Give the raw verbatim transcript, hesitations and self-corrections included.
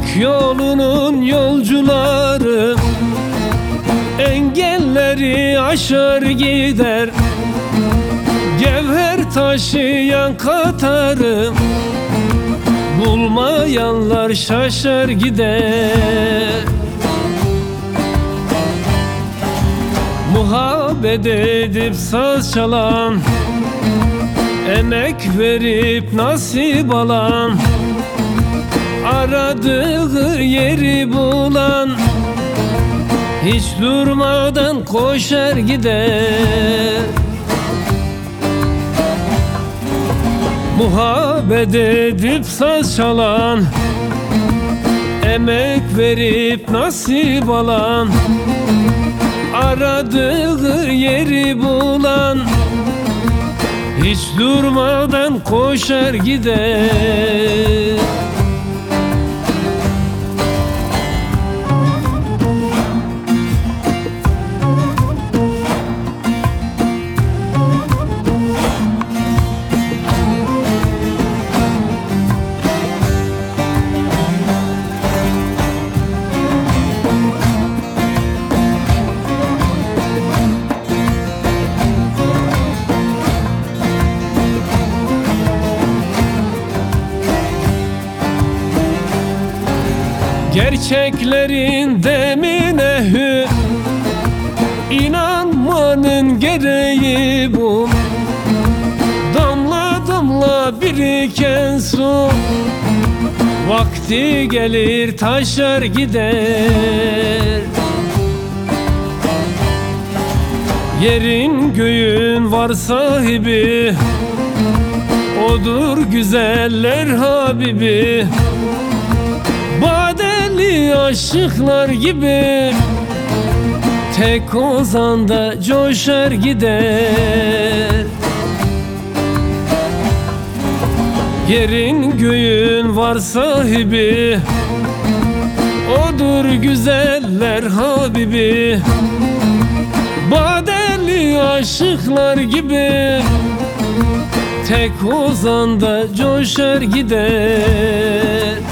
Hak yolunun yolcuları engelleri aşar gider. Gevher taşıyan Katar'ı bulmayanlar şaşar gider. Muhabbet edip saz çalan, emek verip nasip alan, aradığı yeri bulan hiç durmadan koşar gider. Muhabbet edip saz çalan, emek verip nasip alan, aradığı yeri bulan hiç durmadan koşar gider. Gerçeklerin demine hür, İnanmanın gereği bu. Damla damla biriken su vakti gelir taşar gider. Yerin göğün var sahibi, odur güzeller Habibi. Badeli aşıklar gibi tek ozanda coşar gider. Yerin göğün var sahibi, odur güzeller Habibi. Badeli aşıklar gibi tek ozanda coşar gider.